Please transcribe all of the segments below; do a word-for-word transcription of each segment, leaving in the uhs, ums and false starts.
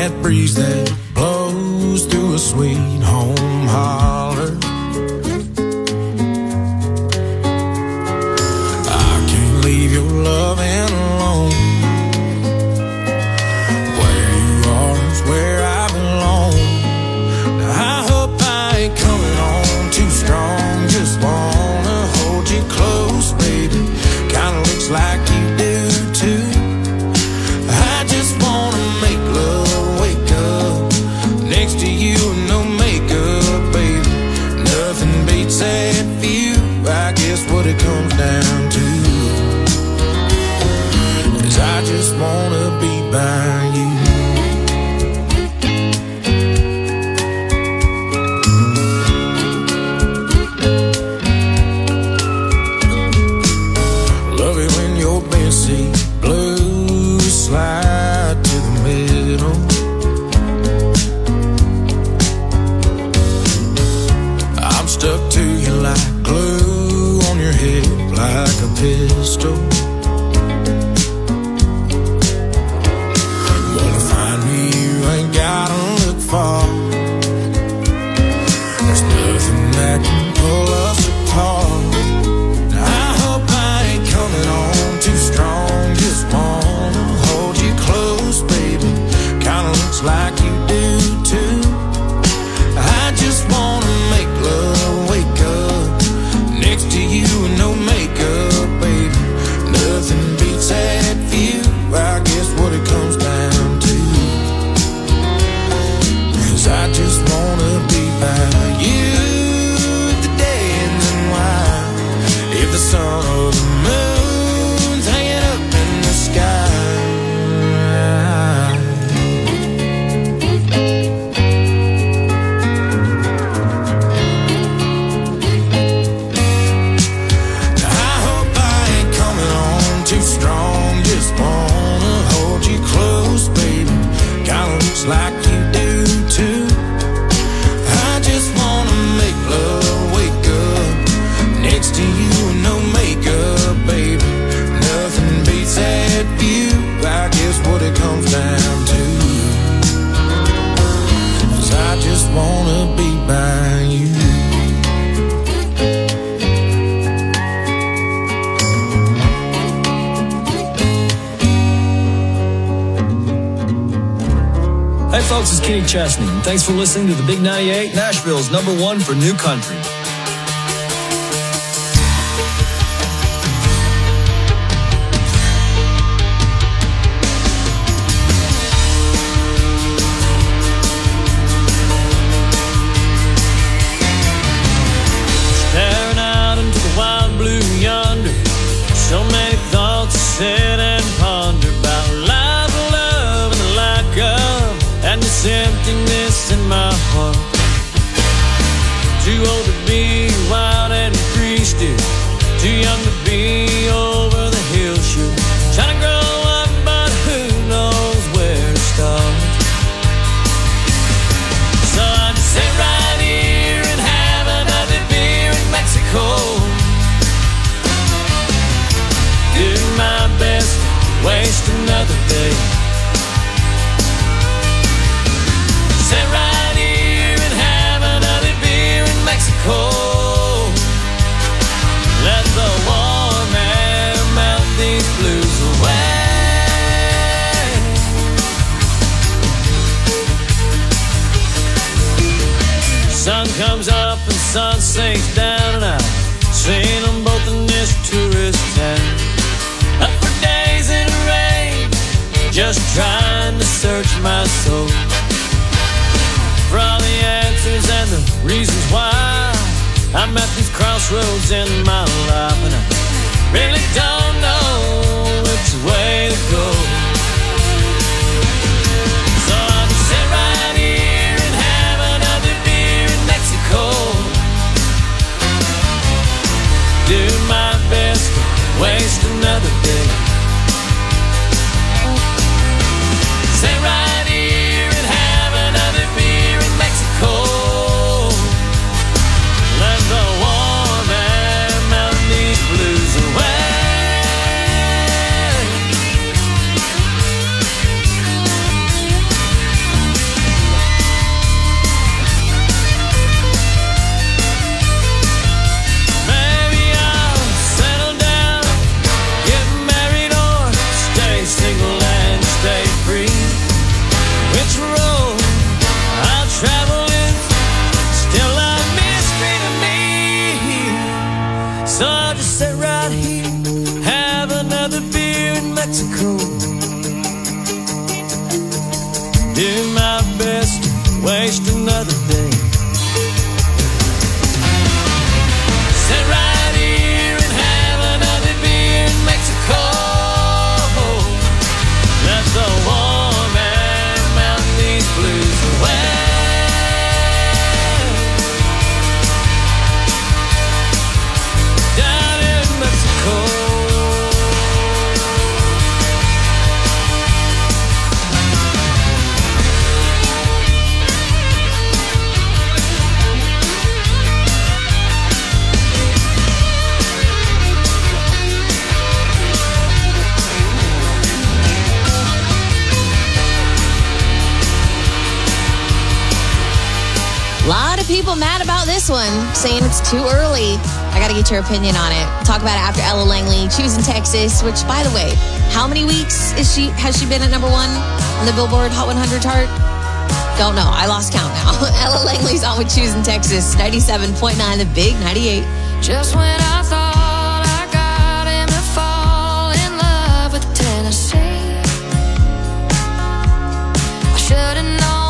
that breeze that blows through a sweet home holler. I can't leave your loving alone. Where you are is where I belong. Now, I hope I ain't coming on too strong. Just wanna hold you close, baby. Kinda looks like you do too. I just wanna make love, wake up next to you and no makeup, baby. Nothing beats that view. I guess what it comes down to is I just wanna be by you. Love it when your bedseat blue slide to the middle. I'm stuck to you like glue on your hip, like a pistol. Wanna find me, you ain't gotta look far. There's nothing that can pull us apart. I hope I ain't coming on too strong. Just wanna hold you close, baby. Kinda looks like you do too. I just wanna make love, wake up next to you and no makeup, baby. Nothing beats that view. I guess what it comes down to is I just wanna be by you. The day ends and why, if the sun or the moon's hanging up in the sky. I hope I ain't coming on too strong. Just wanna hold you close, baby. Kinda looks like you do too. I just wanna make love, wake up next to you and no makeup, baby. Nothing beats that view. I guess what it comes down to is I just wanna be by you. Hey folks, it's Kenny Chesney, and thanks for listening to the Big ninety-eight, Nashville's number one for new country. Staring out into the wild blue yonder, so many thoughts to sit and ponder about life, love, and the lack of, and this emptiness in my heart. Too old to be wild and free still, too young to be over the hill shit. Trying to grow up, but who knows where to start. So I just sit right here and have another beer in Mexico. Do my best to waste another day. Sit right here and have another beer in Mexico. Let the warm air melt these blues away. Sun comes up and sun sinks down, and I've seen them both in this tourist town. Up for days in the rain, just trying to search my soul for all the answers and the reasons why I'm at these crossroads in my life, and I really don't know which way to go. So I'll just sit right here and have another beer in Mexico. Do my best to waste another day. Sit right here and have another beer in Mexico. Let the warm air melt these blues away. best to waste another day. Sit right here and have another beer in Mexico. Let the warm air melt these blues away. Down in Mexico. A lot of people mad about this one, saying it's too early. I got to get your opinion on it. Talk about it after Ella Langley, Choosing Texas, which, by the way, how many weeks is she? Has she been at number one on the Billboard Hot one hundred chart? Don't know. I lost count now. Ella Langley's on with Choosing Texas, ninety-seven point nine, the Big ninety-eight. Just when I thought I got him to fall in love with Tennessee, I should have known.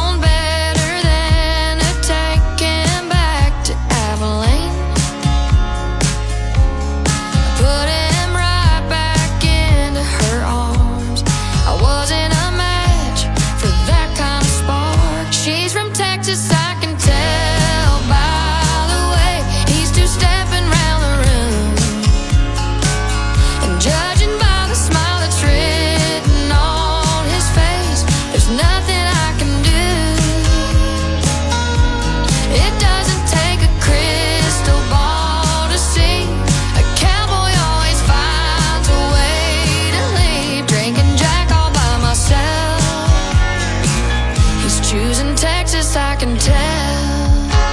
I can tell.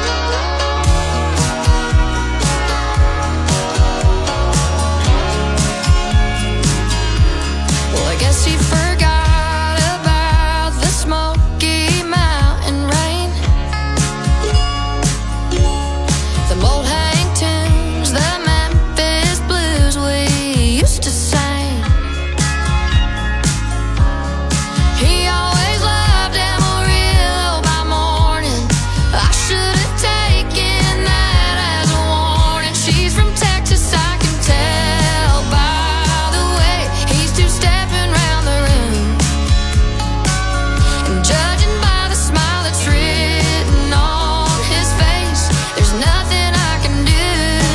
Well, I guess he forgot about the Smoky Mountain rain, the old hang tunes, the Memphis blues we used to sing. He always loved Amarillo by morning. I should have taken that as a warning. She's from Texas, I can tell by the way he's two-stepping round the room, and judging by the smile that's written on his face, there's nothing I can do.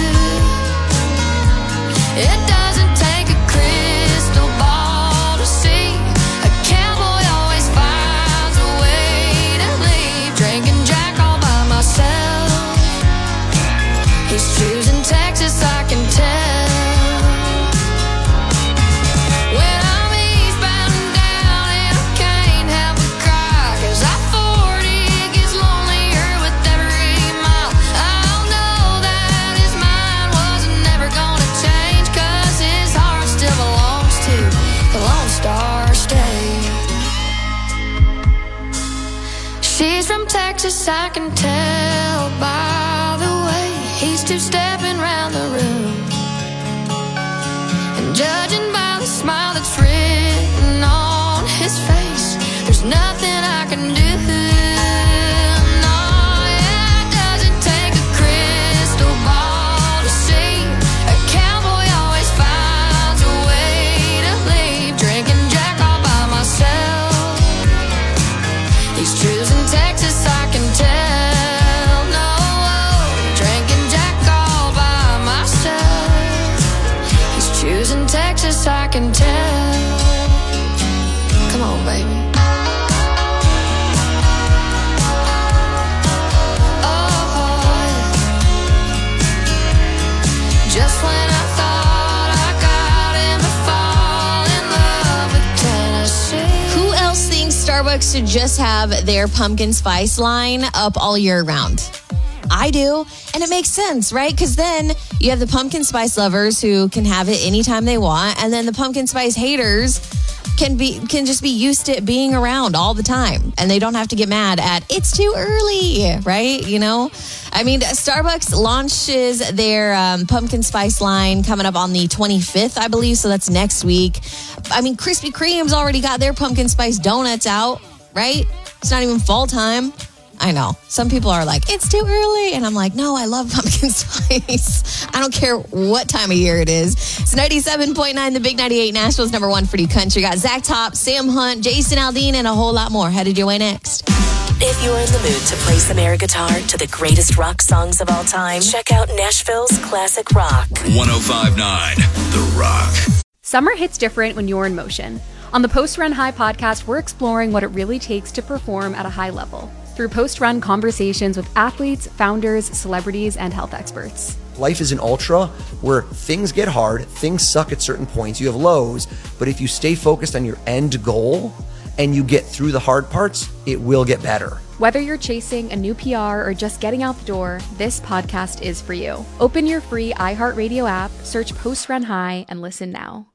It doesn't take a crystal ball to see a cowboy always finds a way to leave. Drinking Jack all by myself. He's choosing Texas, I can tell. When I'm eastbound and down and I can't help but cry, 'cause I forty gets lonelier with every mile. I'll know that his mind wasn't never gonna change, 'cause his heart still belongs to the Lone Star State. She's from Texas, I can tell by the way he's two-stepping round the room, and judging by the smile that's written on his face, there's nothing I can do. No, yeah, it doesn't take a crystal ball to see a cowboy always finds a way to leave. Drinking Jack all by myself. He's choosing Texas, I can tell. No, drinking Jack all by myself. He's choosing Texas, I can tell. Come on, baby. Oh, just when I thought I got him to fall in love with Tennessee. Who else thinks Starbucks should just have their pumpkin spice line up all year round? I do. And it makes sense, right? Because then you have the pumpkin spice lovers who can have it anytime they want. And then the pumpkin spice haters can be can just be used to it being around all the time. And they don't have to get mad at, it's too early, right? You know? I mean, Starbucks launches their um, pumpkin spice line coming up on the twenty-fifth, I believe. So that's next week. I mean, Krispy Kreme's already got their pumpkin spice donuts out, right? It's not even fall time. I know. Some people are like, it's too early. And I'm like, no, I love pumpkin spice. I don't care what time of year it is. It's ninety-seven point nine, the Big ninety-eight, Nashville's number one for you country. Got Zach Top, Sam Hunt, Jason Aldean, and a whole lot more. Headed your way next. If you're in the mood to play some air guitar to the greatest rock songs of all time, check out Nashville's Classic Rock. one oh five point nine The Rock. Summer hits different when you're in motion. On the Post Run High podcast, we're exploring what it really takes to perform at a high level through post-run conversations with athletes, founders, celebrities, and health experts. Life is an ultra where things get hard, things suck at certain points, you have lows, but if you stay focused on your end goal and you get through the hard parts, it will get better. Whether you're chasing a new P R or just getting out the door, this podcast is for you. Open your free iHeartRadio app, search Post Run High, and listen now.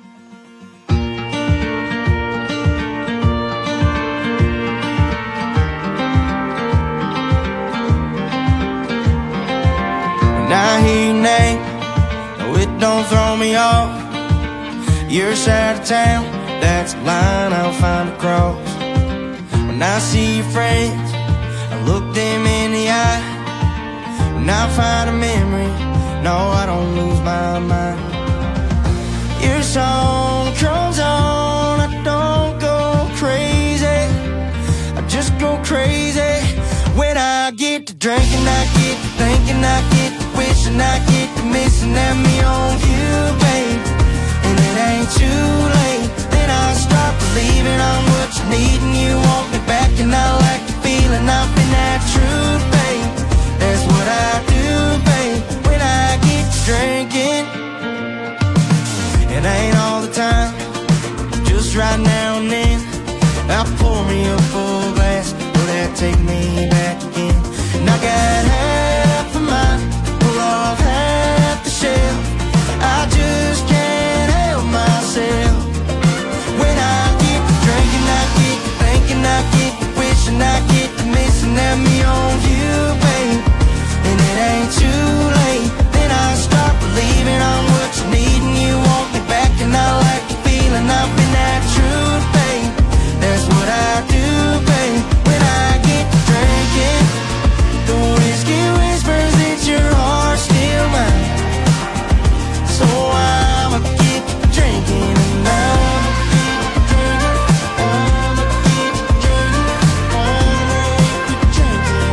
I hear your name, no, it don't throw me off. Your side of town, that's a line I'll find across. When I see your friends, I look them in the eye. When I find a memory, no, I don't lose my mind. Your song comes on, I don't go crazy, I just go crazy. When I get to drinking, I get to thinking, I get to wishing, I get to missing at me on you, babe. And it ain't too late. Then I start believing I'm what you need, and you want me back, and I like the feeling. I've been that truth, babe. That's what I do, babe. When I get to drinking, it ain't all the time, just right now and then. I pour me a full glass, will that take me back again? And I got half of mine, pull off half the shelf. I just can't help myself. When I get to drinking, I get to thinking, I get to wishing, I get to missing at me on you, babe. And it ain't too late. Then I start believing I'm what you need, and you want me back, and I like the feeling. I've been that truth, babe. That's what I do, babe. When I get to drinking, the whiskey whispers that your heart's still mine. So I'ma get to drinking, and I'ma get to drinking, I'ma get to drinking, I'ma get to drinking.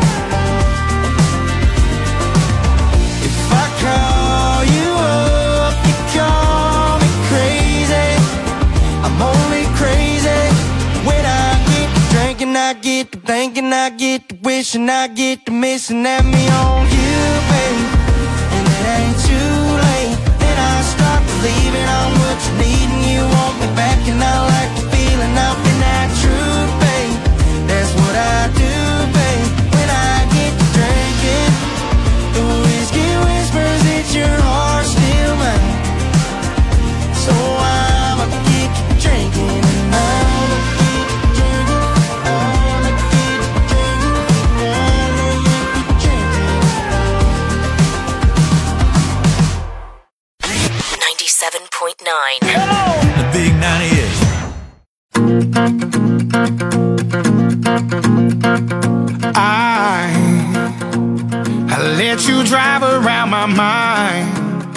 If I call you up, you call me crazy. I'm only crazy. When I get to drinking, I get to thinking, I get to wishing, I get to missing at me on you, babe. And it ain't too late. Then I start believing I'm what you need, and you want me back, and I like the feeling. I've been that truth, babe. That's what I do, babe. When I get to drinking, the whiskey whispers that your heart's still mine. So I'ma get to drinking, and I'ma get to drinking, I'ma get to drinking, I'ma get to drinking. ninety-seven point nine The Big ninety-eight. I, I let you drive around my mind.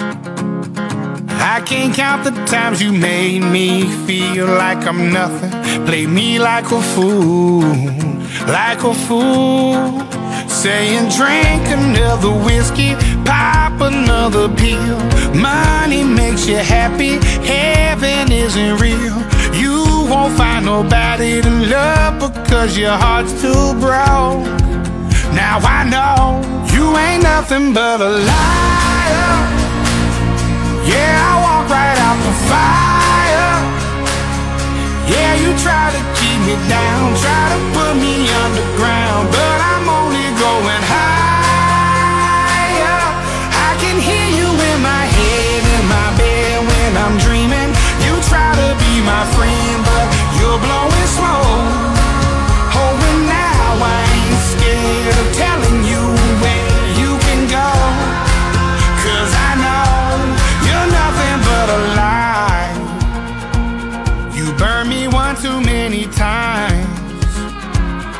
I can't count the times you made me feel like I'm nothing. Play me like a fool, like a fool. Saying drink another whiskey, pop another pill. Money makes you happy, heaven isn't real. You won't find nobody to love because your heart's too broke. Now I know you ain't nothing but a liar. Yeah, I walk right out the fire. Yeah, you try to keep me down, try to put me underground, but I'm only going higher. I can hear you in my head, in my bed when I'm dreaming. You try to be my friend, but you're blowing smoke. Oh, and now I ain't scared of telling you where you can go, 'cause I know you're nothing but a lie. You burned me one too many times.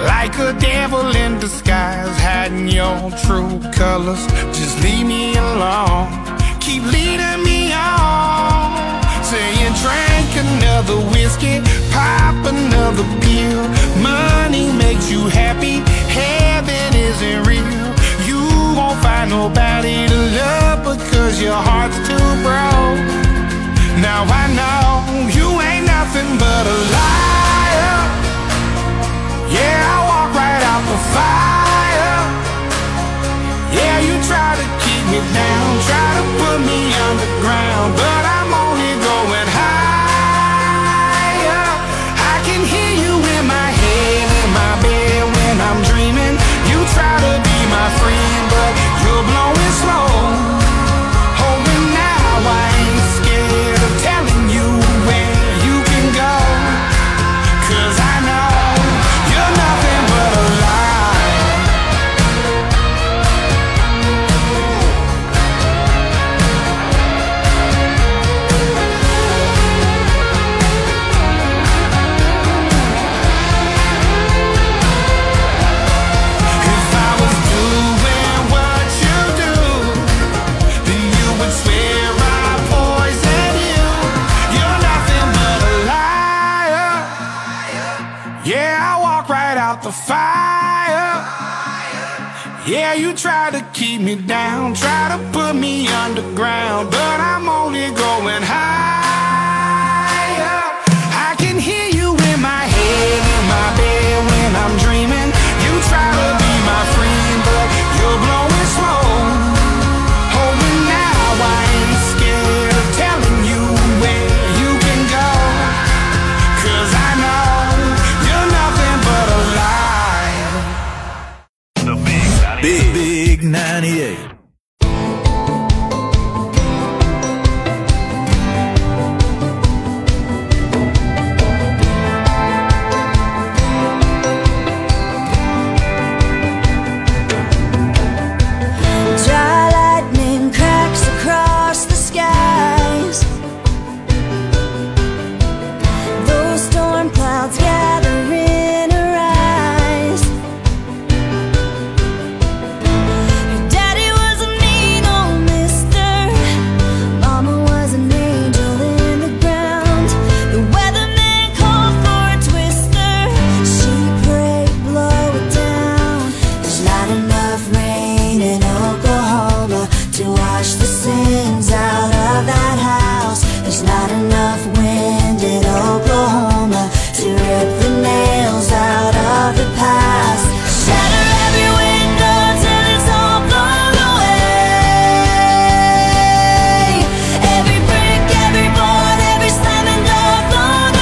like a devil in disguise, hiding your true colors. Just leave me alone, keep leading me on. Saying drink another whiskey, pop another pill. Money makes you happy, heaven isn't real. You won't find nobody to love because your heart's too broke. Now I know you ain't nothing but a liar. Yeah, I walk right out the fire. Yeah, you try to keep me down, try to put me underground, but I'm only going higher. I can hear you in my head, in my bed when I'm dreaming. You try to be my friend, but you're blowing slow. Hoping now I ain't scared of telling you where you can go. Cause I know you're nothing but a lie. If I was doing what you do, then you would swear I poisoned you. You're nothing but a liar. Yeah, I walk right out the fire. Yeah, you try to keep me down, try to put me underground, but I'm only going higher. I can hear you in my head, in my bed when I'm dreaming. You try to be my friend, but you're blowing slow. Hoping now I ain't scared of telling you where you can go. Cause I know you're nothing but a lie. The Big Big, Big ninety-eight. Dry lightning cracks across the skies. Those storm clouds gather in her eyes. Your daddy was a mean old mister. Mama was an angel in the ground. The weatherman called for a twister. She prayed, blow it down. There's not enough rain in Oklahoma to wash the sins out of that house. There's not enough wind in Oklahoma to rip the nails out of the past. Shatter every window till it's all blown away. Every brick, every board, every slamming door blown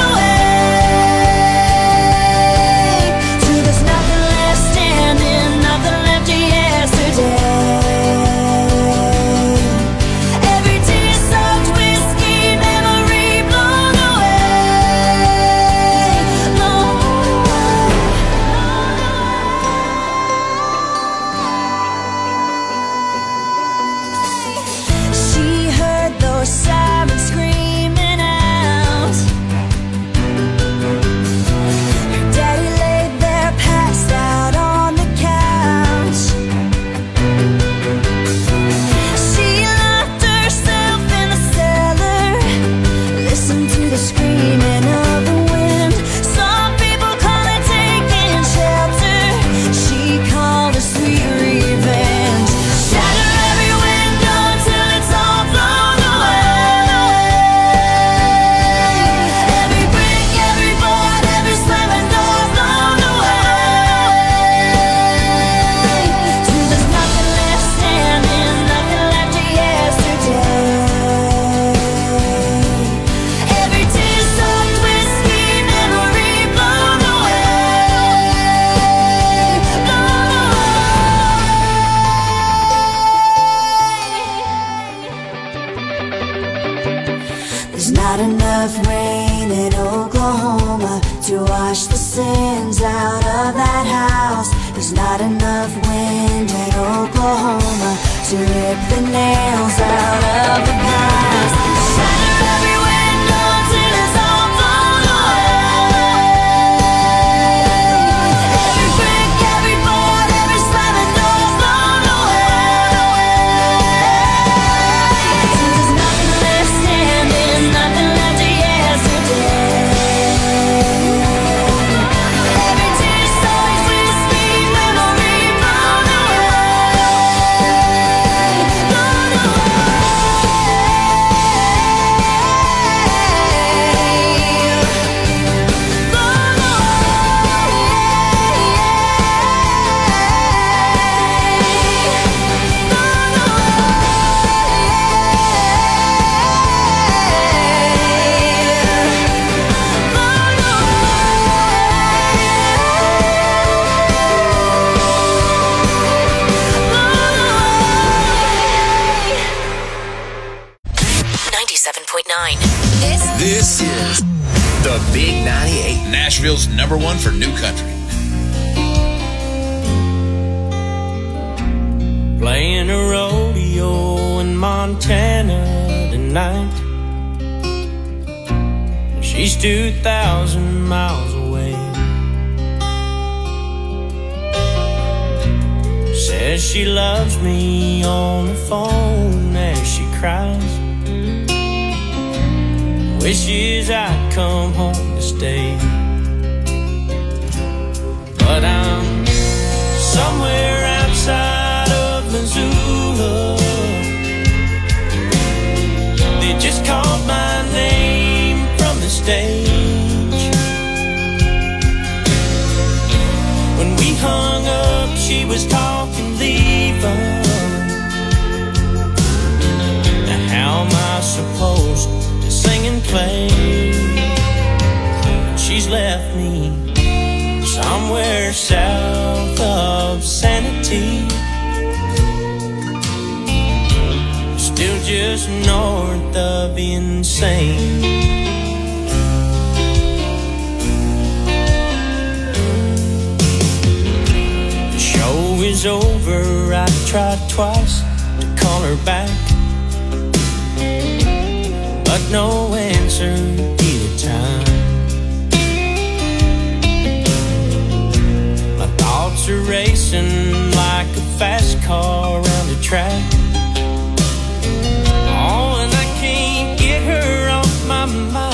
away. Till there's nothing left standing, nothing left of yesterday. Every tear-soaked whiskey memory blown away, blown away. She heard those sirens screaming out. Her daddy laid there passed out on the couch. She locked herself in the cellar, listened to the screaming of the wind. Some people call it taking shelter. She called it sweet revenge. Shatter every window till it's all blown away. Every brick, every board, every slamming door blown away. Till there's nothing left standing, nothing left of yesterday. Every tear-soaked whiskey memory blown away, blown away. There's not enough rain in Oklahoma to wash the sins out of that house. There's not enough wind in Oklahoma to rip the nails out of the past. Shatter every window till it's all blown away. Every Nashville's number one for new country. Playing a rodeo in Montana tonight. She's two thousand miles away. Says she loves me on the phone as she cries. Wishes I'd come home to stay. But I'm somewhere outside of Missoula. They just called my name from the stage. When we hung up, she was talking leaving. Now how am I supposed to sing and play? She's left me somewhere south of sanity, still just north of insane. The show is over, I tried twice to call her back, but no answer either time. Thoughts are racing like a fast car around the track. Oh, and I can't get her off my mind.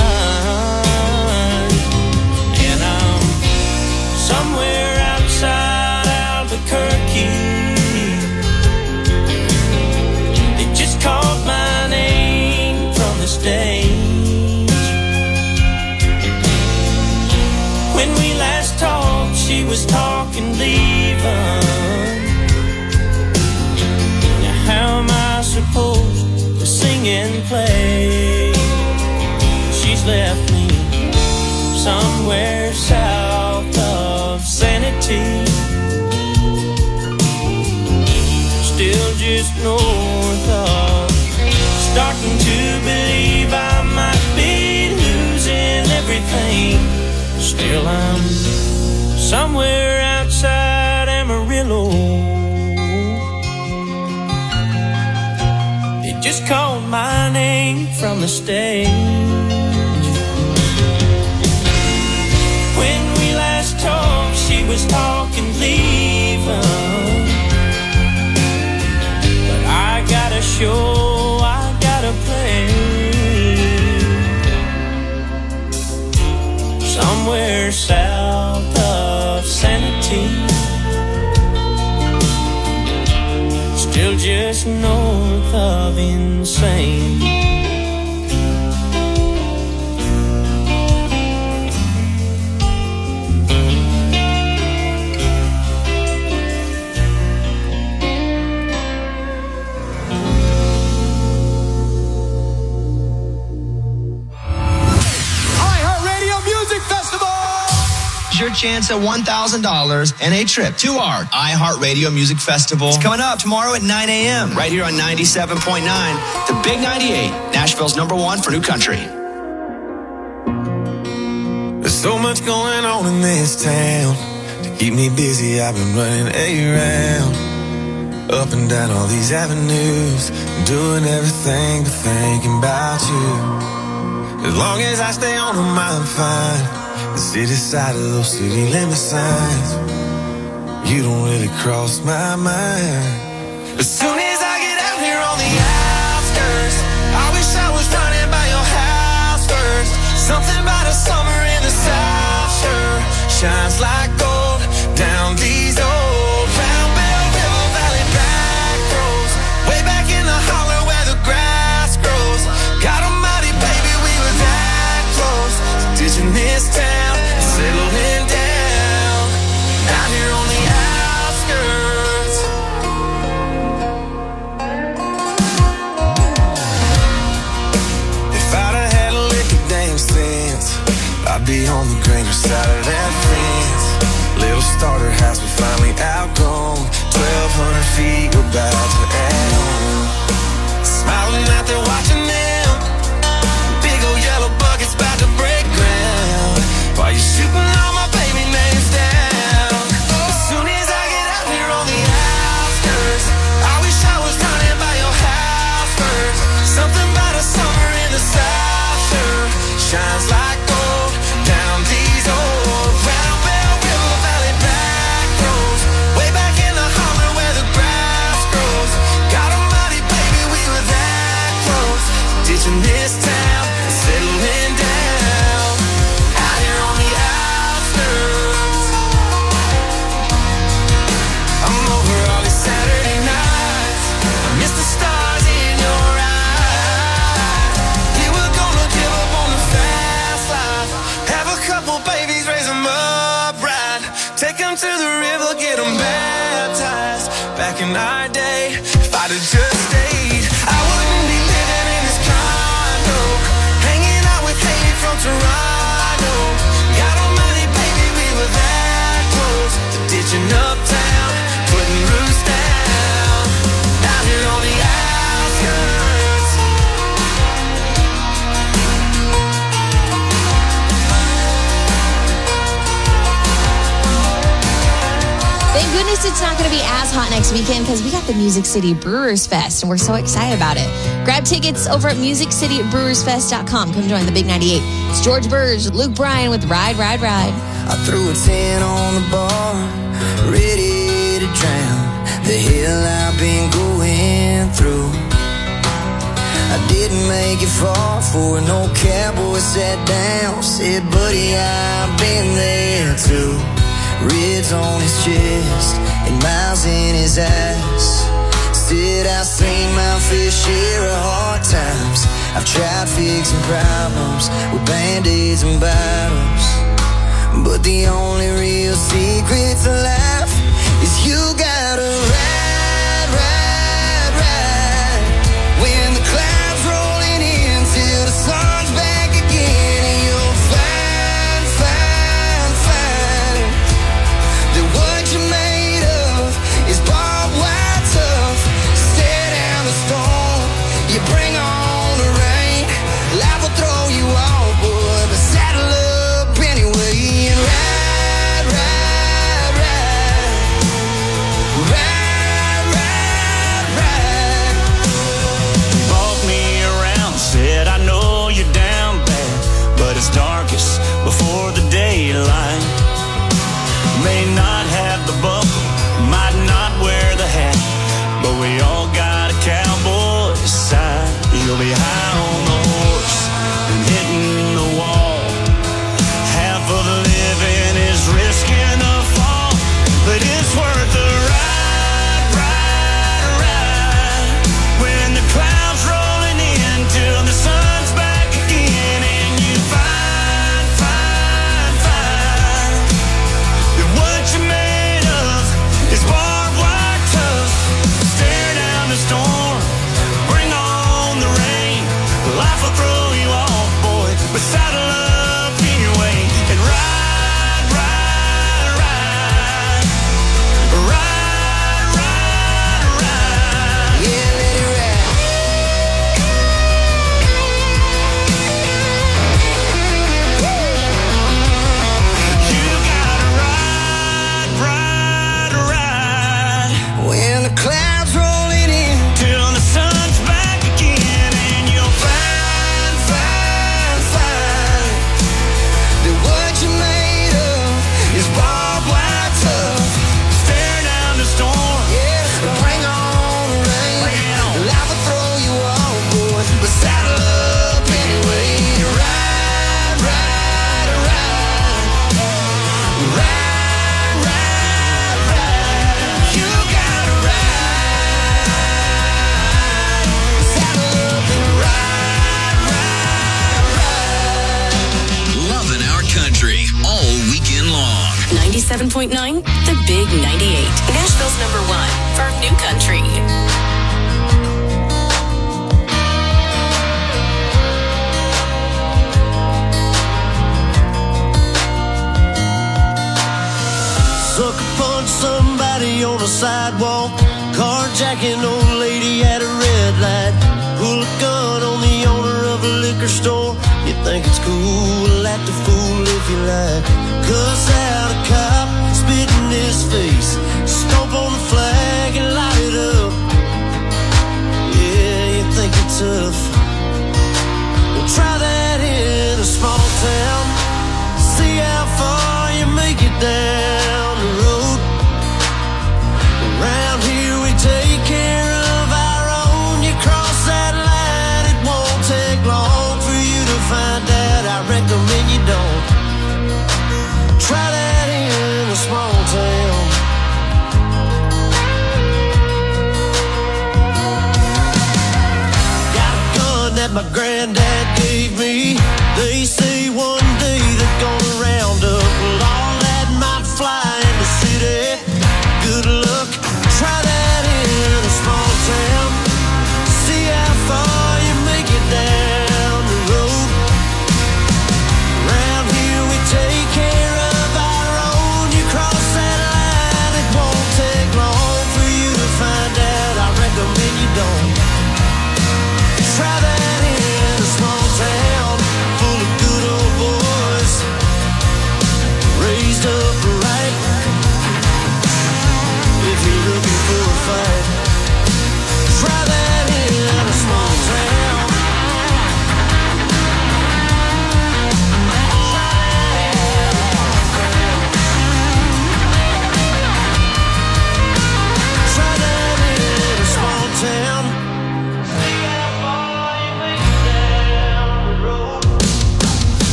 And I'm somewhere outside Albuquerque. They just called my name from the stage. When we last talked, she was talking leaving. Now how am I supposed to sing and play? She's left me somewhere south of sanity, still just north of. Starting to believe I might be losing everything. Still I'm somewhere outside Amarillo. They just called my name from the stage. When we last talked, she was talking leaving. But I got a show I gotta play. Somewhere south of sanity, still just north of insane. Your chance at one thousand dollars and a trip to our iHeartRadio Music Festival. It's coming up tomorrow at nine a.m. right here on ninety-seven point nine, the Big ninety-eight, Nashville's number one for new country. There's so much going on in this town. To keep me busy, I've been running around, up and down all these avenues, doing everything but thinking about you. As long as I stay on them, I'm fine. The city side of those city limit signs, you don't really cross my mind. As soon as I get out here on the outskirts, I wish I was running by your house first. Something about a summer in the South sure shines like gold down these old Round Bell River Valley back roads, way back in the holler where the grass grows. God almighty, baby, we were that close to ditching this town, settling down out here on the outskirts. If I'd have had a lick of damn sense, I'd be on the greener side of that fence. Little starter house we finally outgrown, twelve hundred feet we're about to add on. Smiling out there watching them, big old yellow buckets about to break ground, while you super take them to the river, get them baptized. Back in our day, if I'd have just stayed, I wouldn't be living in this condo, hanging out with Haley from Toronto. God almighty, baby, we were that close to ditching uptown, putting roots down, down here on the outskirts. Thank goodness it's not going to be as hot next weekend because we got the Music City Brewers Fest and we're so excited about it. Grab tickets over at music city brewers fest dot com. Come join the Big ninety-eight. It's George Burge, Luke Bryan with Ride, Ride, Ride. I threw a ten on the bar, ready to drown the hell I've been going through. I didn't make it far for an old cowboy sat down, said, buddy, I've been there too. Ribs on his chest and miles in his eyes. Said I've seen my fair share of hard times. I've tried fixing problems with band-aids and bottles, but the only real secret to life is you gotta ride, ride, ride. When the clouds rolling in till the sun's back again, and you'll find, find, find that what you're made of is barbed wire tough. Stare down the storm, you bring on the rain. Life will throw you off, boy, but saddle up anyway and ride, ride, ride. Ride, ride, ride. Walked me around, said I know you're down bad, but it's darkest before the daylight. May not have the buckle, might not wear the hat, but we all got a cowboy's side. You'll be high on the horse and hitting the wall. Half of living is risking a fall, but it's worth the ride, ride, ride. When the clouds rolling in till the sun's back again, and you find, find, find that what you're made of is barbed wire tough. Stare down the storm, bring on the rain. Life will throw you off, boy, but saddle up anyway and ride, ride, ride. Ride, ride, ride. Yeah, let it ride. You gotta ride, ride, ride. When the clouds rolling in Till the sun's back again, and you'll find, find, find that what you're made of is barbed wire tough. stare down the storm. Yeah, bring on the rain. Bring it on. Life will throw you off, boy, but saddle up anyway. Ride, ride, ride. Ride, ride, ride. You gotta ride. Saddle up and ride, ride, ride. Loving our country all weekend long. ninety-seven point nine, The Big ninety-eight. Nashville's number one for new country. Sucker punch somebody on the sidewalk, carjacking old lady at a red light, pull a gun on the owner of a liquor store. You think it's cool, act a fool if you like. Cuss out a cop, spit in his face, stomp on the flag and light it up. Yeah, you think you're tough. Well, try that in a small town, see how far you make it down the road. Around here we take care of our own. You cross that line, it won't take long for you to find out. I recommend you don't. Try that in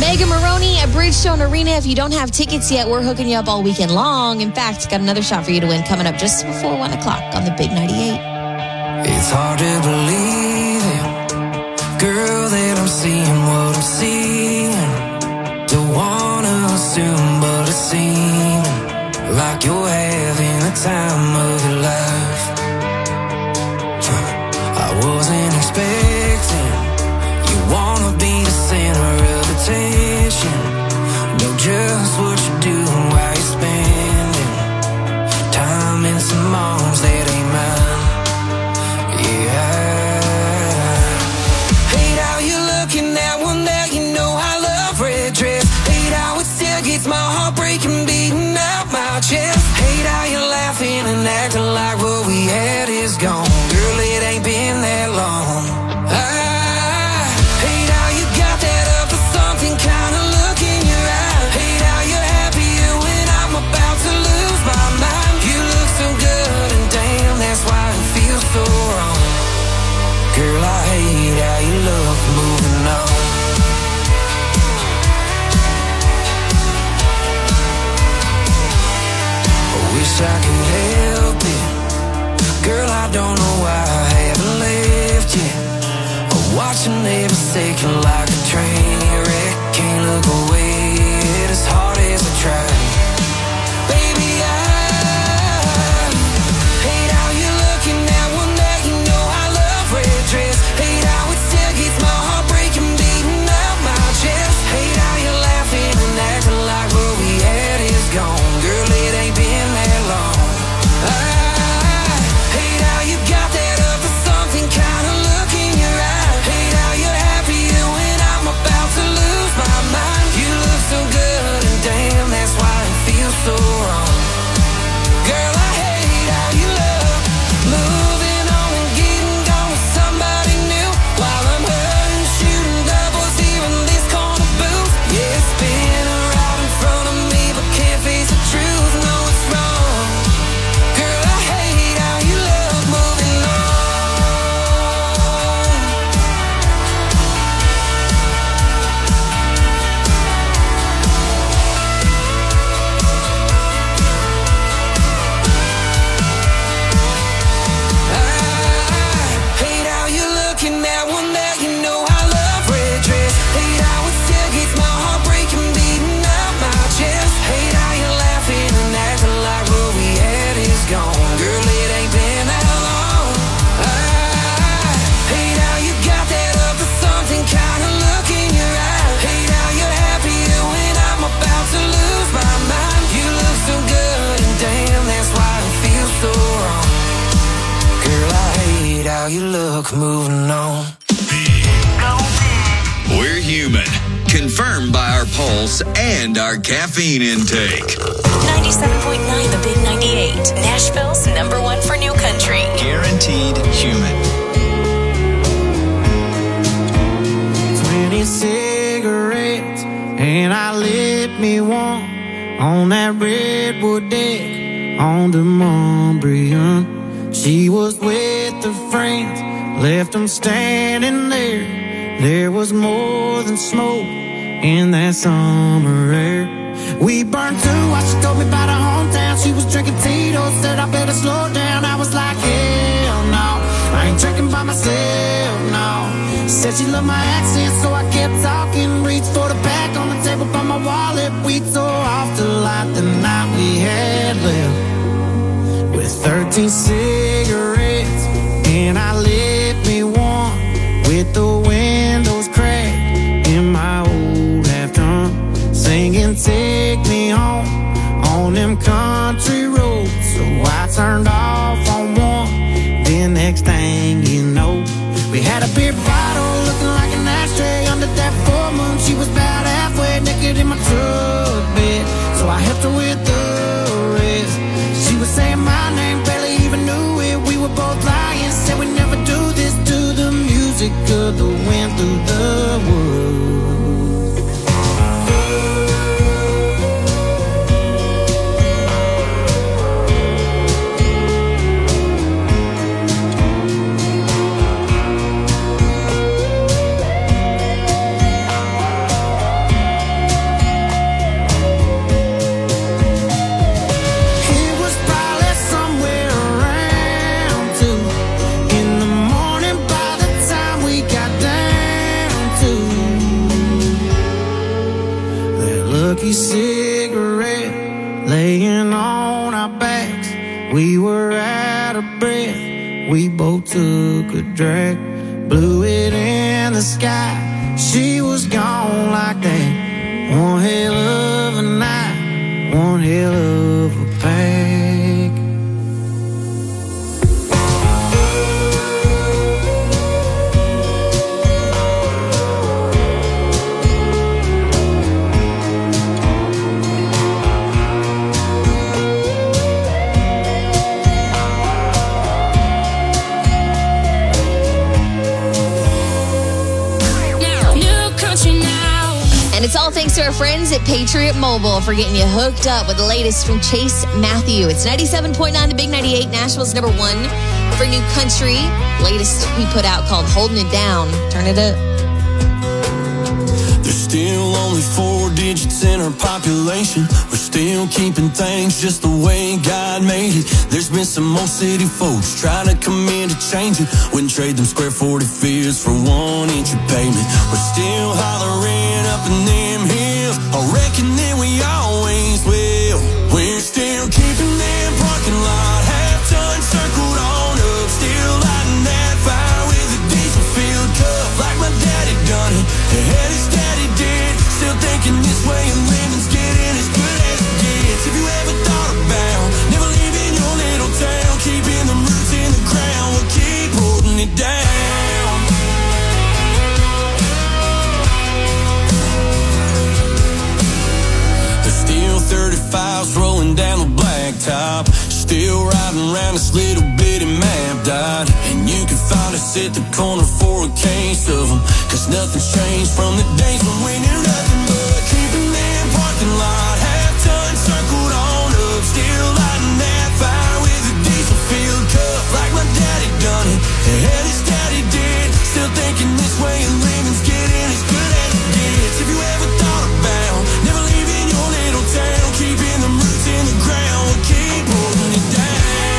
Mega Maroney at Bridgestone Arena. If you don't have tickets yet, we're hooking you up all weekend long. In fact, got another shot for you to win coming up just before one o'clock on the Big ninety-eight. It's hard to believe it, girl, that I'm seeing what I'm seeing. Don't wanna assume, but it's seeming like you're having the time of your life. I wasn't expecting you wanna be the center of attention. Know just what you're doing while you're spending time in some arms that ain't mine. Yeah. Hate how you're looking at one that you know I love red dress. Hate how it still gets my heart breaking, beating out my chest. Hate how you're laughing and acting like what we had is gone. Girl, it ain't been that long. I hate how you got that up for something kind of look in your eye. Hate how you're happier when I'm about to lose my mind. You look so good and damn, that's why it feels so wrong. Girl, I hate how you look moving on. I wish I could help it. Girl, I don't know why I haven't left yet. Watching every second like a train wreck. Can't look away as hard as I try. Baby, I hate how you're looking at one that you know I love red dress. Hate how it still gets my heart breaking, beating out my chest. Hate how you're laughing and acting like what we had is gone. Girl, it ain't been that long. I hate how you got that up for something kind of look in your eye. Hate how you're happier when I'm about to lose my mind. You look so good and damn, that's why it feels so wrong. Girl, I hate how you look, moving on and getting gone with somebody new, while I'm hurting, shooting doubles here in this corner booth. Yeah, spinning right in front of me, but can't face the truth. No, it's wrong. Girl, I hate how you look moving on. Hate how you're looking at one that you know I love red dress. Hate how it still gets my heart breaking, beating out my chest. Hate how you're laughing and acting like what we had is gone. Girl, it ain't been that long. I hate how you got that up for something kind of look in your eye. Hate how you're happier when I'm about to lose my mind. You look so good and damn, that's why it feels so wrong. Girl, I hate how you look moving on. We're human. Confirmed by our pulse and our caffeine intake. ninety-seven point nine The Big ninety-eight. Nashville's number one for new country. Guaranteed human. twenty cigarettes, and I lit me one on that redwood deck on the Montbriand. She was with her friends, left them standing there. There was more than smoke in that summer air. We burned two while she told me about her hometown. She was drinking Tito's, said I better slow down. I was like, hell no, I ain't drinking by myself, no. Said she loved my accent, so I kept talking. Reached for the pack on the table by my wallet. We tore off the light the night we had left. With thirteen cigarettes, and I lit me one with the windows cracked in my old half-ton, singing "Take Me Home" on them country roads. So I turned off on one, then next thing you know, we had a beer bottle looking like an ashtray under that full moon. She was about halfway naked in my truck bed, so I helped her with the rest. She was saying my name, barely even knew it. We were both lying, said we never do this to the music of the wind through the woods. cookie cigarette, laying on our backs. We were out of breath. We both took a drag, blew it in the sky. She was gone like that. One hell of a night, one hell of a pack. And it's all thanks to our friends at Patriot Mobile for getting you hooked up with the latest from Chase Matthew. It's ninety-seven point nine, the Big ninety-eight, Nashville's number one for new country. Latest he put out called Holding It Down. Turn it up. There's still only four digits in our population. We're still keeping things just the way God made it. There's been some old city folks trying to come in to change it. Wouldn't trade them square forty-fives for one inch of pavement. We're still hollering up in them hills. I reckon that we always will. We're still keeping them parking lot half-ton circled on up. Still lighting that fire with a diesel-filled cup like my daddy done it. And his daddy did. Still thinking this way and living's getting as good as it gets. If you ever thought about never leaving your little town, keeping the roots in the ground, we'll keep holding it down. There's still thirty-fives rolling down the blacktop, still riding around this little bitty map dot. And you can find us at the corner for a case of them, cause nothing's changed from the days when we knew nothing but keeping them parking lot half-ton circled on up. Still lighting that fire with a diesel-filled cup like my daddy done it. And his daddy did. Still thinking this way and living's getting as good as it gets. If you ever thought about never leaving your little town, keeping the roots in the ground, we'll keep holding it down.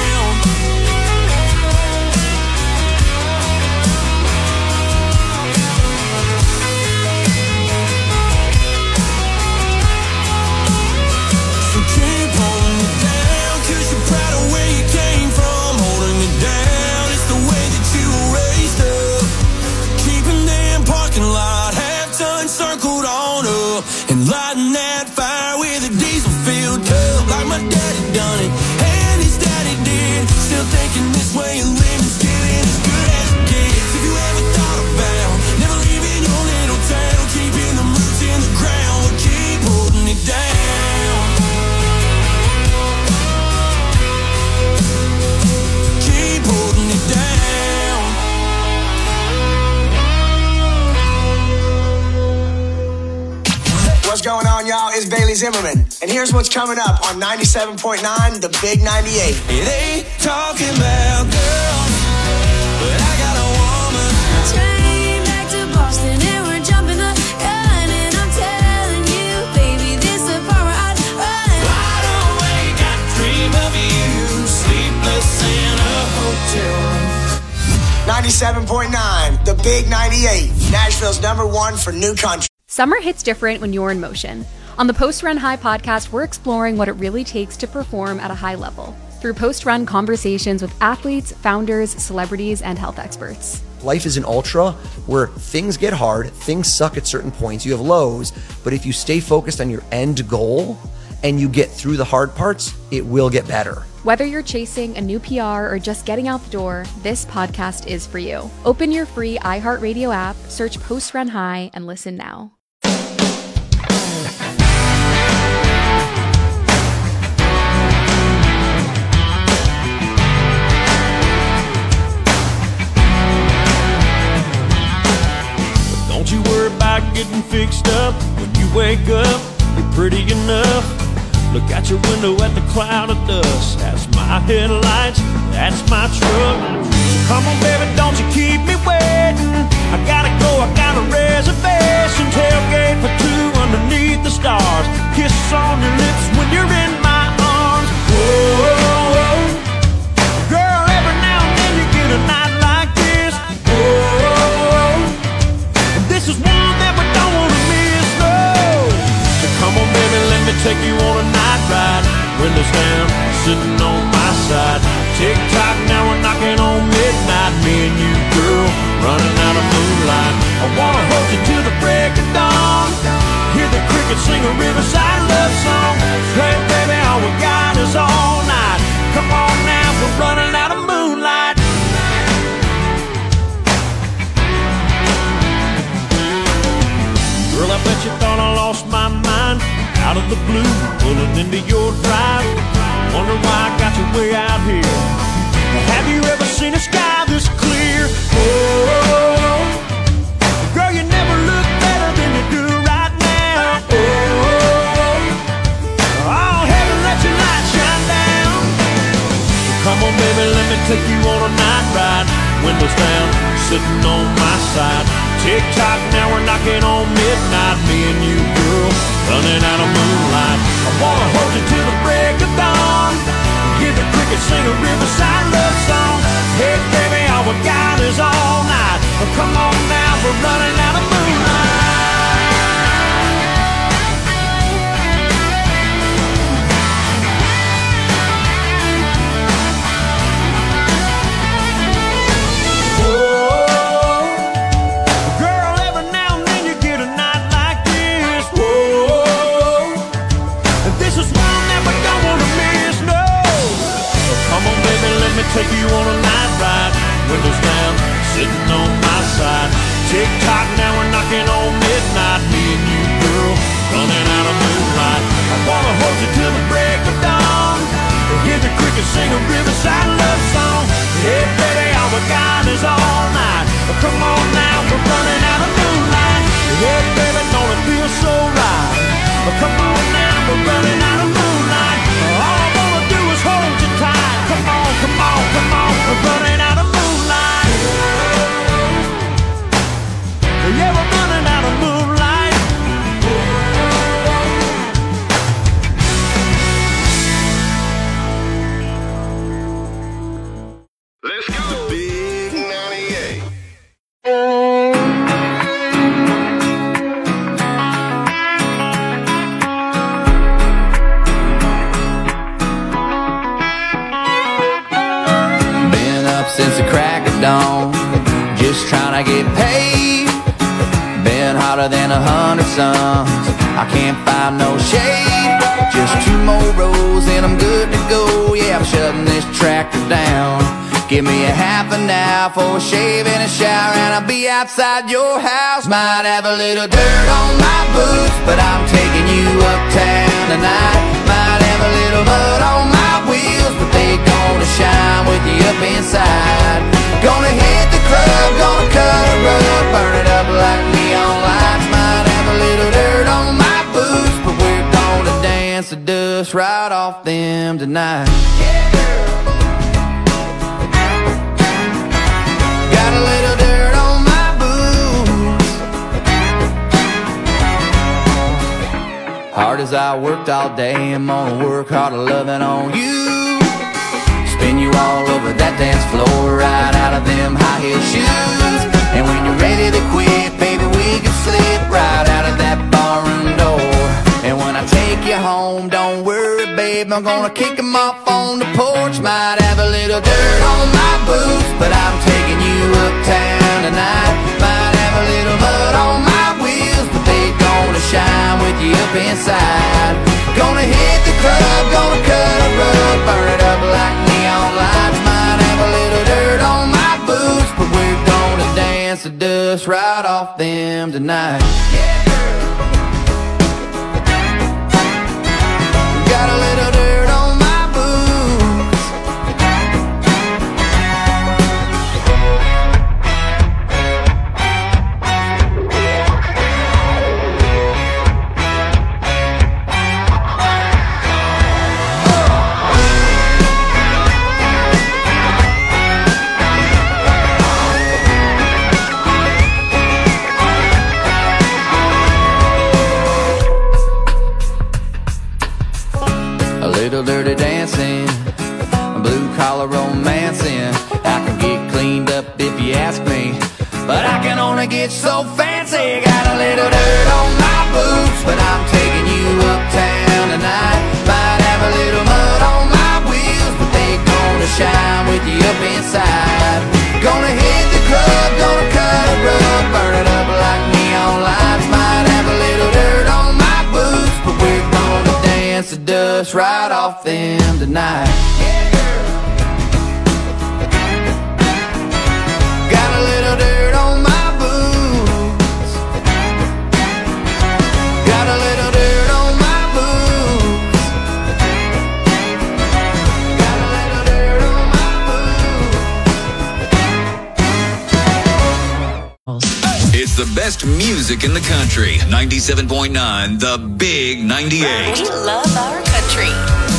So keep holding it down, cause you're proud of where you came from. Holding it down, it's the way that you were raised up. Keeping them parking lot half-ton circled on up, and lighting that fire with a diesel-filled cup like my daddy done it. And his daddy did. Still thinking this way and living's getting as good as it gets. If you ever thought about never leaving your little town, keeping the roots in the ground, we'll keep holding it down. Keep holding it down. What's going on, y'all? It's Bailey Zimmerman. And here's what's coming up on ninety-seven point nine, the Big ninety-eight. It ain't talking about girls, but I got a woman. Train back to Boston and we're jumping the gun, and I'm telling you, baby, this the part where I'd run. Wide awake, I dream of you, sleepless in a hotel room. ninety-seven point nine, the Big ninety-eight, Nashville's number one for new country. Summer hits different when you're in motion. On the Post Run High podcast, we're exploring what it really takes to perform at a high level through post-run conversations with athletes, founders, celebrities, and health experts. Life is an ultra where things get hard, things suck at certain points, you have lows, but if you stay focused on your end goal and you get through the hard parts, it will get better. Whether you're chasing a new P R or just getting out the door, this podcast is for you. Open your free iHeartRadio app, search Post Run High, and listen now. Don't you worry about getting fixed up. When you wake up, you're pretty enough. Look out your window at the cloud of dust. That's my headlights, that's my truck. Come on, baby, don't you keep me waiting. I gotta go, I got a reservation. Tailgate for two underneath the stars. Kiss on your lips when you're in my arms. Whoa, girl, every now and then you get a night like this. Whoa, this is one that we don't wanna miss, no. So come on, baby, take you on a night ride. Windows down, sitting on my side. Tick-tock, now we're knocking on midnight. Me and you, girl, running out of moonlight. I wanna hold you till the break of dawn. Hear the crickets sing a riverside love song. Hey, baby, all we got is all night. Come on now, we're running out of moonlight. Girl, I bet you thought I lost my mind. Out of the blue, pulling into your drive. Wonder why I got you way out here. Have you ever seen a sky this clear? Oh, girl, you never look better than you do right now. Oh, oh, heaven, let your light shine down. Come on, baby, let me take you on a night ride. Windows down, sitting on my side. Tick-tock, now we're knocking on midnight. Me and you, girl, running out of moonlight. I wanna hold you till the break of dawn. Hear the crickets sing a riverside love song. Hey, baby, all we got is all night. Oh, come on now, we're running out of moonlight. Take you on a night ride. Windows down, sitting on my side. Tick-tock, now we're knocking on midnight. Me and you, girl, running out of moonlight. I wanna hold you till the break of dawn. Hear the crickets sing a riverside love song. Hey, baby, all we got is all night. Come on now, we're running out of moonlight. Hey, baby, don't it feel so right? Come on now, we're running out of moonlight. All I wanna do is hold you tight. Come on, come on, come on, we're running out of moonlight. Yeah, we're running out of moonlight. Let's go. Big ninety-eight. Since the crack of dawn, just trying to get paid. Been hotter than a hundred suns. I can't find no shade. Just two more rows and I'm good to go. Yeah, I'm shutting this tractor down. Give me a half an hour for a shave and a shower, and I'll be outside your house. Might have a little dirt on my boots, but I'm taking you uptown tonight. Might have a little mud on my wheels, but they gonna shine with you up inside. Gonna hit the club, gonna cut a rug, burn it up like neon lights. Might have a little dirt on my boots, but we're gonna dance the dust right off them tonight. Yeah, girl. Got a little dirt on my boots. Hard as I worked all day, I'm gonna work harder loving on you. Spin you all over that dance floor, right out of them high heel shoes. And when you're ready to quit, baby, we can slip right out of that barroom door. And when I take you home, don't worry, babe, I'm gonna kick them off on the porch. Might have a little dirt on my boots, but I'm taking you uptown tonight. Might have a little mud on my wheels, but they gonna shine with you up inside. Gonna hit the club, gonna cut a rug, burn it up like neon lights. Might have a little dirt on my boots, but we're gonna dance the dust right off them tonight. Yeah, girl. Got a little dirt on my boots. Little dirty dancing, blue collar romancing. I can get cleaned up if you ask me, but I can only get so fancy. Got a little dirt on my boots, but I'm taking you uptown let's ride off them tonight. Got a little dirt on my boots. Got a little dirt on my boots. Got a little dirt on my boots. It's the best music in the country. ninety-seven point nine, The Big ninety-eight. We love our country.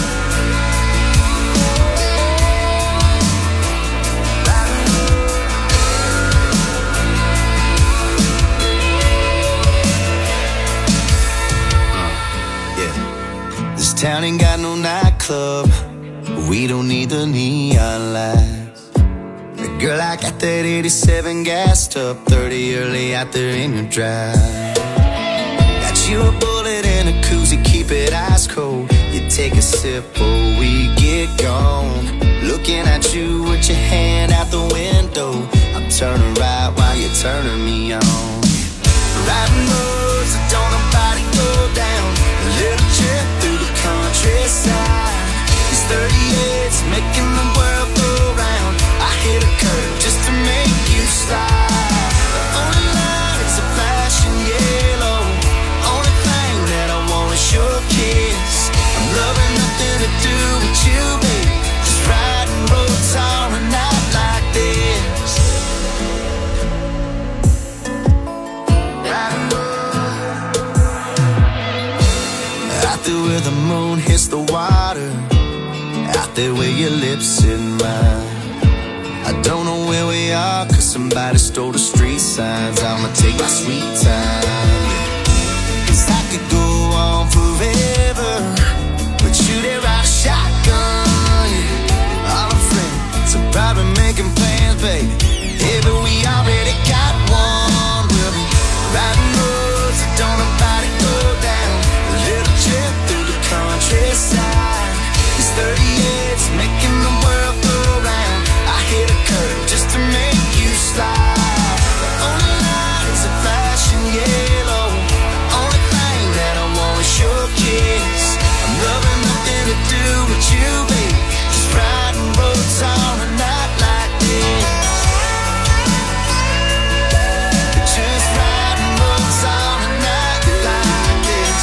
This town ain't got no nightclub. We don't need the neon lights. Girl, I got that eighty-seven gassed up, thirty early out there in your drive. Got you a bullet and a koozie, keep it ice cold. You take a sip or we get gone. Looking at you with your hand out the window. I'm turning right while you're turning me on. Riding roads that don't nobody go down. A little trip through the countryside. These thirty-eights making the world go round. I hit a curve just to make you slide. The only lights are flashing yellow. Only thing that I want is your kiss. I'm loving nothing to do with you, baby. Just riding roads on a night like this. Riding roads. Out there where the moon hits the water. Out there where your lips in mine. I don't know where we are, cause somebody stole the street signs. I'ma take my sweet time. Cause I could go on forever, but you there ride a shotgun. Yeah. All our friends are probably making plans, baby. Yeah, but we already got one. We'll be riding roads that don't nobody go down. A little trip through the countryside. These thirty-eights making the world go round. I hit a curve just to make you slide. The only lights are flashing yellow. The only thing that I want is your kiss. I'm loving nothing to do with you, baby. Just riding roads on a night like this. Just riding roads on a night like this.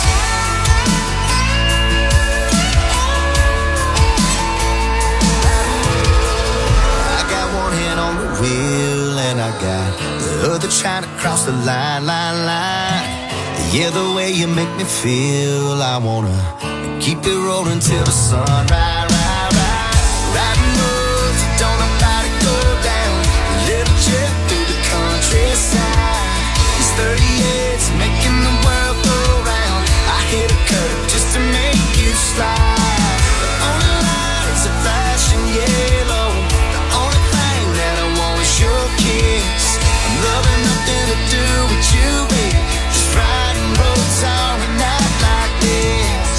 I got one hand on the wheel and I got the other trying to cross the line, line, line. Yeah, the way you make me feel, I wanna keep it rolling till the sun rise, rise, rise. Riding roads that don't nobody go down. A little trip through the countryside. These thirty-eights making the world go round. I hit a curve just to make you slide. The only lights are flashing yellow. The only thing that I want is your kiss. I'm loving nothing to do with you, baby. Just riding roads on a night like this.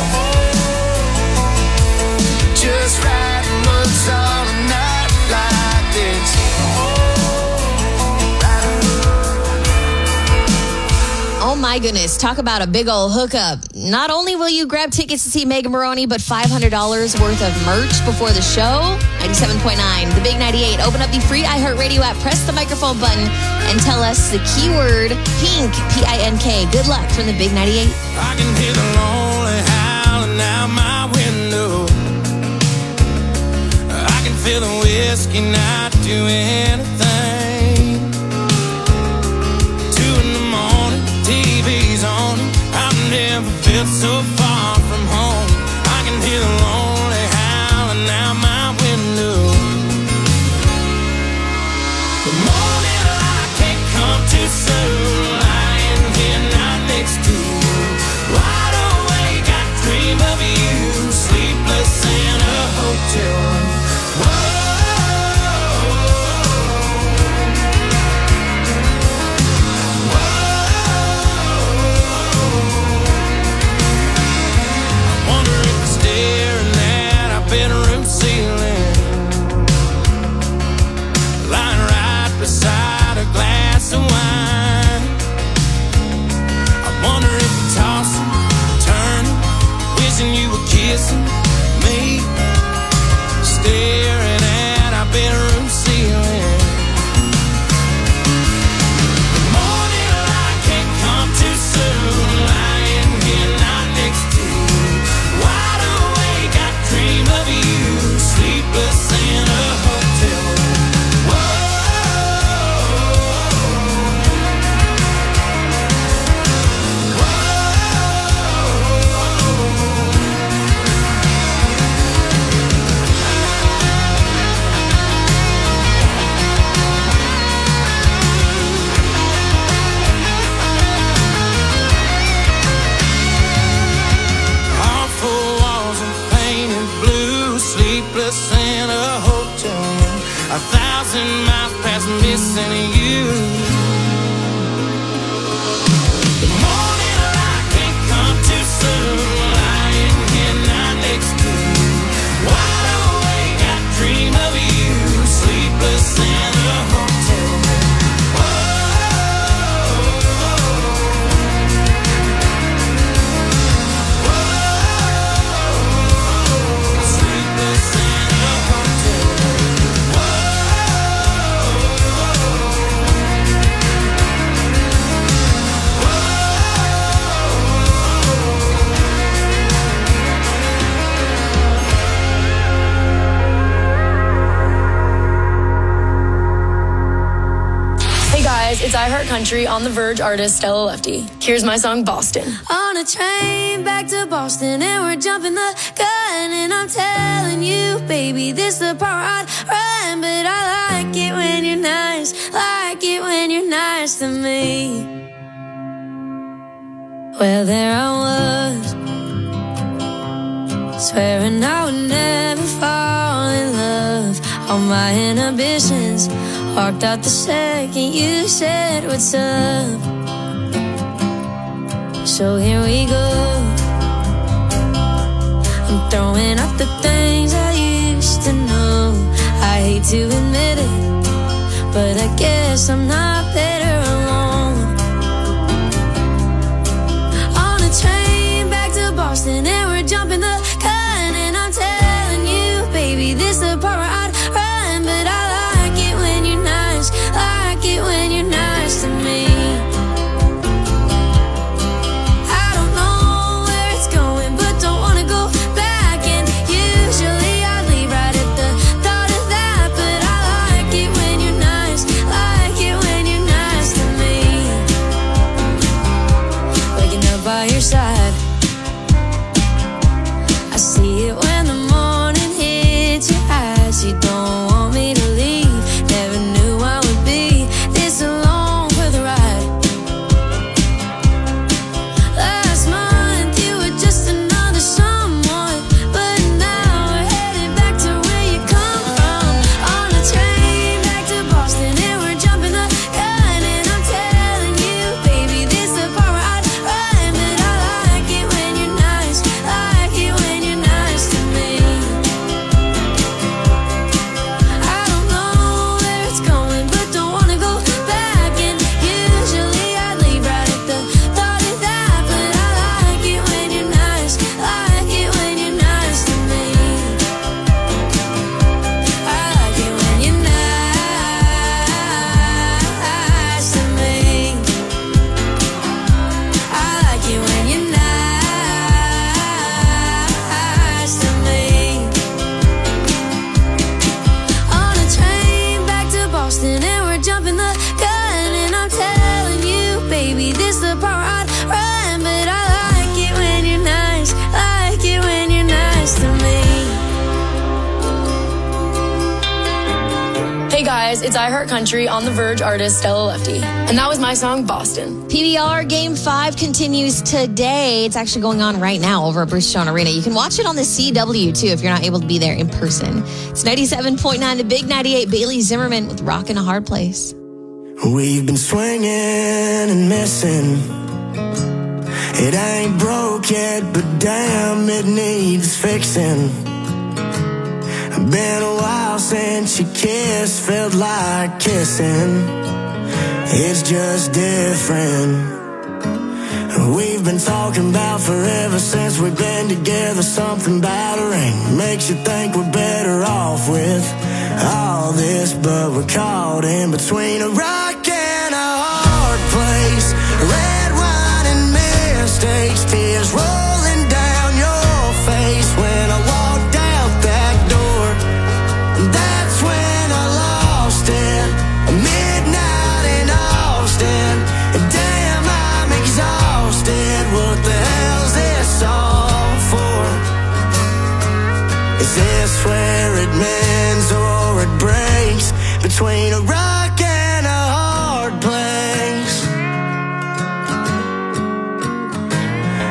Just riding roads on a night like this. Oh my goodness, talk about a big old hookup. Not only will you grab tickets to see Megan Maroney, but five hundred dollars worth of merch before the show. ninety-seven point nine, The Big ninety-eight. Open up the free iHeartRadio app, press the microphone button, and tell us the keyword PINK, P I N K. Good luck from The Big ninety-eight. I can hear the lonely howling out my window. I can feel the whiskey not do anything. Two in the morning, T V's on. I've never felt so far from home. I can hear the lonely howling out my window. The morning light can't come too soon. Lying here not next to you. Wide awake, I dream of you. Sleepless in a hotel room. Whoa. Beside a glass of wine, I wonder if you're tossing, turning, wishing you were kissing missing you. The morning light can't come too soon. Lying here night next to you, wide awake, I dream of you, sleepless in the hotel room. It's I Heart Country on the Verge artist Stella Lefty. Here's my song Boston. On a train back to Boston and we're jumping the gun, and I'm telling you, baby, this the part I'd run, but I like it when you're nice, like it when you're nice to me. Well, there I was, swearing I would never fall in love. All my inhibitions walked out the second you said what's up. So here we go. I'm throwing up the things I used to know. I hate to admit it, but I guess I'm not better alone. On a train back to Boston and we're jumping the gun, and I'm telling you, baby, this the part where I'd run, but I like it when you're nice, like it when you're nice to me. I don't know where it's going, but don't wanna go back, and usually I leave right at the thought of that, but I like it when you're nice, like it when you're nice to me. Waking up by your side, I see it when the morning hits your eyes. You don't want me to leave, never knew I would be this alone for the ride. Last month you were just another someone, but now we're headed back to where you come from. On a train back to Boston and we're jumping the gun, and I'm telling you, baby, this the part where I'd run, but I like it when you're nice, like it when you're nice to me. I don't know where it's going, but don't wanna go back, and usually I'd leave right at the thought of that, but I like it when you're nice, like it when you're nice to me. I like it when you're nice to me. I like it when you're nice to me. On a train back to Boston and we're jumping the gun, and I'm telling you, baby, this the part where I'd run, but I like it when you're nice, like it when you're nice to me. Hey guys, it's I Heart Country on the Verge artist Stella Lefty. And that was my song Boston. P B R Game five continues today. It's actually going on right now over at Bridgestone Arena. You can watch it on the C W too if you're not able to be there in person. It's ninety-seven point nine, the Big ninety-eight, Bailey Zimmerman with Rockin' a Hard Place. We've been swinging and missing. It ain't broke yet, but damn, it needs fixing. Been a while since you kissed, felt like kissing. It's just different. We've been talking about forever since we've been together. Something battering makes you think we're better off with all this, but we're caught in between a rock